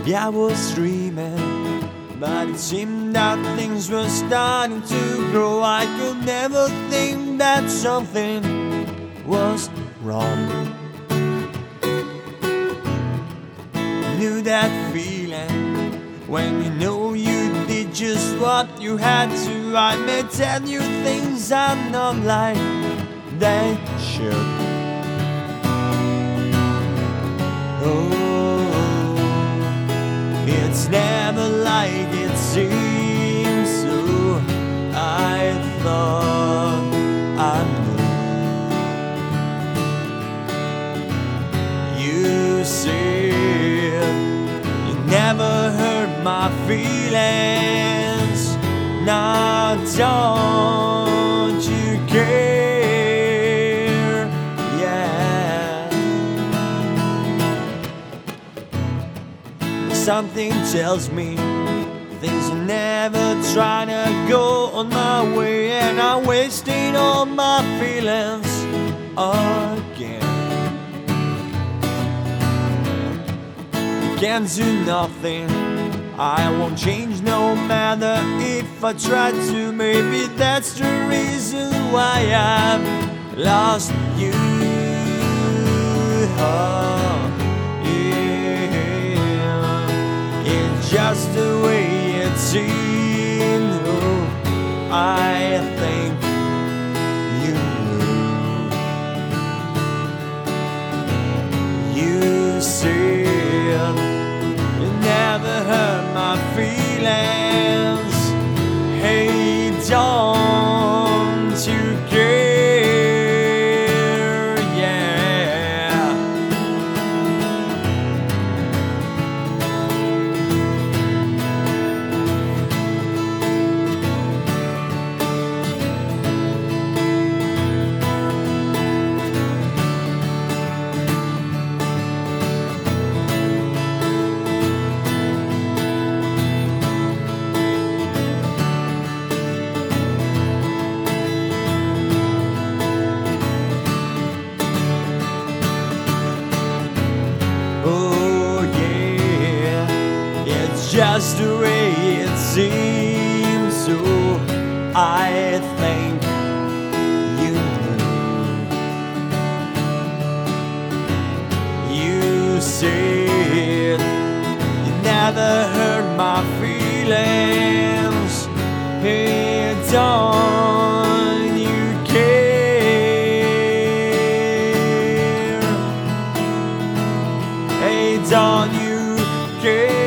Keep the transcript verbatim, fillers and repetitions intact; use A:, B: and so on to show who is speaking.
A: Maybe I was dreaming, but it seemed that things were starting to grow. I could never think that something was wrong. Knew that feeling when you know you did just what you had to. I may tell you things are not like they should. Oh, it's never like it seems. So I thought I knew. You said you never hurt my feelings. Now don't you care? Yeah. Something tells me things are never trying to go on my way, and I'm wasting all my feelings again. You can't do nothing, I won't change no matter if I try to. Maybe that's the reason why I've lost you. Oh, yeah. It's just the way it seems. Oh, I think you knew. You said you never hurt my feelings. Hey, don't you care? Yeah. Oh yeah, it's just the way it seems. So I think you knew. You said you never hurt my feelings. Hey, don't you care? Hey, don't you care?